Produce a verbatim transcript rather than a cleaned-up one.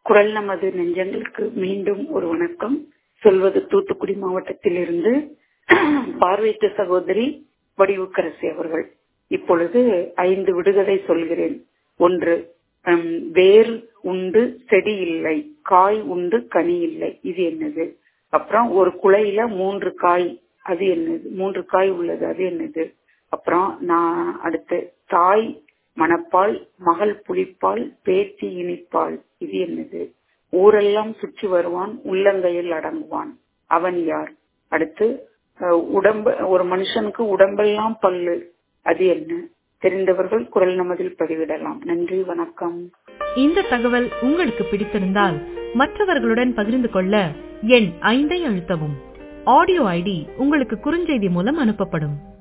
குரல் நமது நெஞ்சங்களுக்கு மீண்டும் ஒரு வணக்கம். சொல்வது தூத்துக்குடி மாவட்டத்தில் இருந்து பார்வையற்ற சகோதரி வடிவுக்கரசி அவர்கள். இப்பொழுது ஐந்து விடுகதை சொல்கிறேன். ஒன்று, வேர் உண்டு செடி இல்லை, காய் உண்டு கனி இல்லை, இது என்னது? அப்புறம் ஒரு குலையில மூன்று காய், அது என்னது? மூன்று காய் உள்ளது, அது என்னது? அப்புறம் நான் அடுத்து, தாய் மணப்பால், மகள் புளிப்பால், பேத்தி இனிப்பால், இது என்னது? ஊரெல்லாம் சுற்றி வருவான், உள்ளங்கையில் அடங்குவான், அவன் யார்? அடுத்து, உடம்பு ஒரு மனுஷனுக்கு உடம்பெல்லாம் பல்லு, அது என்ன? தெரிந்தவர்கள் குரல் நமதில் பதிவிடலாம். நன்றி, வணக்கம். இந்த தகவல் உங்களுக்கு பிடித்திருந்தால் மற்றவர்களுடன் பகிர்ந்து கொள்ள எண் ஐந்தை அழுத்தவும். ஆடியோ ஐடி உங்களுக்கு குறுஞ்செய்தி மூலம் அனுப்பப்படும்.